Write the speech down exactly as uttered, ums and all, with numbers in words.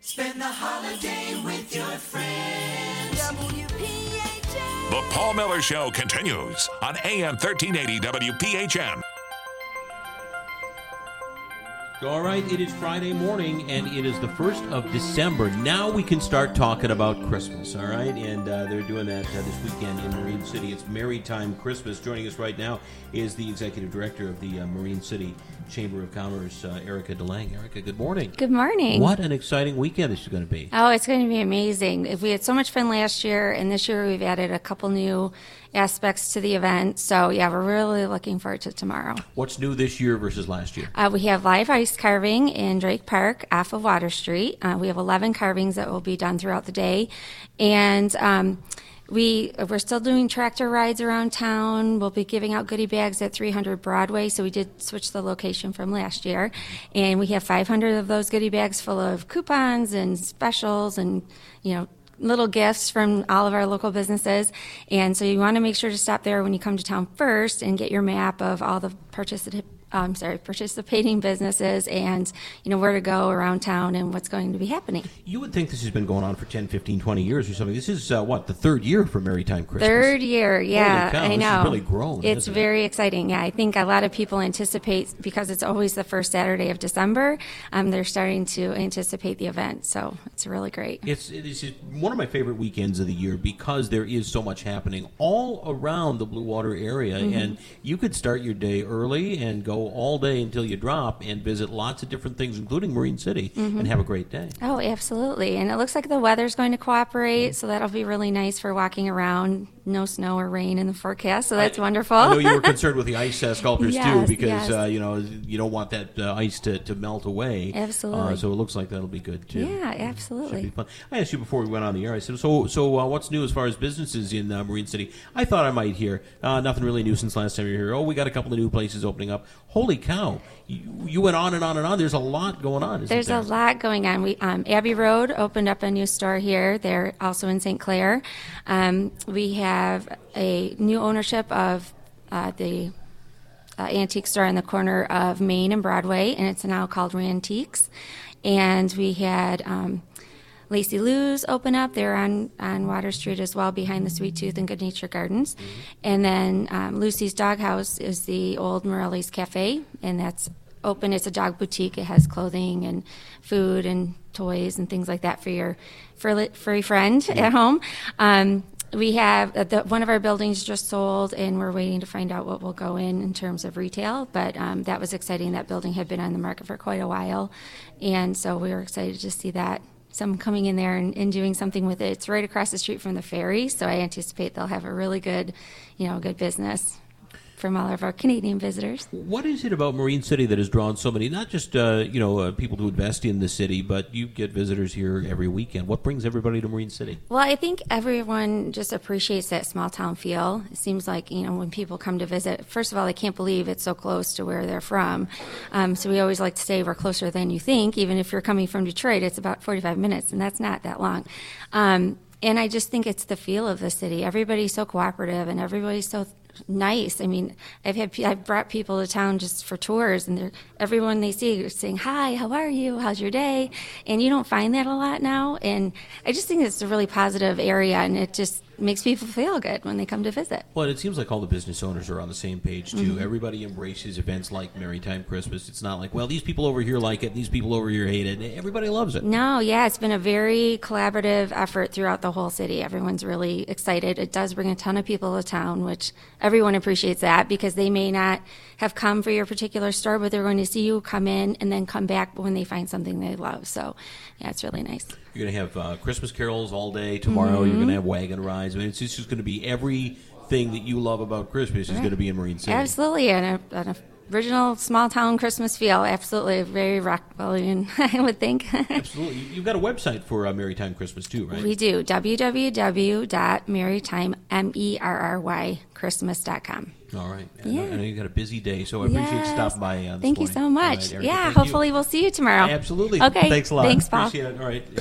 Spend the holiday with your friends. W P H M. The Paul Miller Show continues on A M thirteen eighty W P H M. All right, it is Friday morning, and it is the first of December. Now we can start talking about Christmas, all right? And uh, they're doing that uh, this weekend in Marine City. It's Maritime Christmas. Joining us right now is the executive director of the uh, Marine City Chamber of Commerce, uh, Erica DeLange. Erica, good morning. Good morning. What an exciting weekend this is going to be. Oh, it's going to be amazing. If we had so much fun last year, and this year we've added a couple new aspects to the event. So, yeah, we're really looking forward to tomorrow. What's new this year versus last year? Uh, we have live ice carving in Drake Park off of Water Street. Uh, we have eleven carvings that will be done throughout the day. And um, we, we're still doing tractor rides around town. We'll be giving out goodie bags at three hundred Broadway. So we did switch the location from last year. And we have five hundred of those goodie bags full of coupons and specials and, you know, little gifts from all of our local businesses. And so you want to make sure to stop there when you come to town first and get your map of all the particip- I'm sorry, participating businesses and, you know, where to go around town and what's going to be happening. You would think this has been going on for ten, fifteen, twenty years or something. This is, uh, what, the third year for Maritime Christmas? Third year, yeah. Holy cow, I this know. has really grown, It's hasn't it? very exciting. Yeah, I think a lot of people anticipate, because it's always the first Saturday of December, um, they're starting to anticipate the event. So it's really great. It's it is one of my favorite weekends of the year because there is so much happening all around the Blue Water area, Mm-hmm. and you could start your day early and go all day until you drop and visit lots of different things, including Marine City, Mm-hmm. and have a great day. Oh, absolutely. And it looks like the weather's going to cooperate, so that'll be really nice for walking around. No snow or rain in the forecast, so that's I, wonderful. I know you were concerned with the ice uh, sculptures too, Yes, because yes. uh, you know you don't want that uh, ice to, to melt away. Absolutely. Uh, so it looks like that'll be good too. Yeah, Should absolutely. be fun. I asked you before we went on the air. I said, "So, so uh, what's new as far as businesses in uh, Marine City?" I thought I might hear uh, nothing really new since last time you were here. Oh, we got a couple of new places opening up. Holy cow! You, you went on and on and on. There's a lot going on. Isn't There's there? a lot going on. We um, Abbey Road opened up a new store here. They're also in Saint Clair. Um, we have a new ownership of uh, the uh, antique store in the corner of Main and Broadway, and it's now called Rantiques. And we had um, Lacey Lou's open up. They're on, on Water Street as well, behind the Sweet Tooth and Good Nature Gardens. Mm-hmm. And then um, Lucy's Doghouse is the old Morelli's Cafe, and that's open. It's a dog boutique. It has clothing and food and toys and things like that for your furry, furry friend Mm-hmm. at home. Um, we have uh, the, one of our buildings just sold, and we're waiting to find out what will go in in terms of retail. But um, that was exciting. That building had been on the market for quite a while, and so we were excited to see that. Someone coming in there and, and doing something with it. It's right across the street from the ferry, so I anticipate they'll have a really good, you know, good business from all of our Canadian visitors. What is it about Marine City that has drawn so many, not just uh, you know uh, people to invest in the city, but you get visitors here every weekend? What brings everybody to Marine City? Well, I think everyone just appreciates that small town feel. It seems like, you know, when people come to visit, first of all, they can't believe it's so close to where they're from. Um, so we always like to say we're closer than you think. Even if you're coming from Detroit, it's about forty-five minutes, and that's not that long. Um, and I just think it's the feel of the city. Everybody's so cooperative, and everybody's so nice. I mean, I've had I've brought people to town just for tours, and they're, everyone they see is saying, "Hi, how are you? How's your day?" And you don't find that a lot now. And I just think it's a really positive area, and it just makes people feel good when they come to visit. Well, it seems like all the business owners are on the same page, too. Mm-hmm. Everybody embraces events like Maritime Christmas. It's not like, well, these people over here like it, these people over here hate it. Everybody loves it. No, yeah, it's been a very collaborative effort throughout the whole city. Everyone's really excited. It does bring a ton of people to town, which everyone appreciates that, because they may not have come for your particular store, but they're going to see you come in and then come back when they find something they love. So, yeah, it's really nice. You're going to have uh, Christmas carols all day tomorrow. Mm-hmm. You're going to have wagon rides. I mean, it's just going to be everything that you love about Christmas is right. going to be in Marine City. Absolutely, and an original small town Christmas feel. Absolutely, very Rockwellian, I would think. Absolutely. You've got a website for uh, Maritime Christmas too, right? We do. w w w dot maritime christmas dot com. All right. Yeah. I know you've got a busy day, so I appreciate yes. you stopping by uh, this Thank morning. you so much. Right, yeah, Thank hopefully you. we'll see you tomorrow. Absolutely. Okay. Thanks a lot. Thanks, Paul. Appreciate it. All right.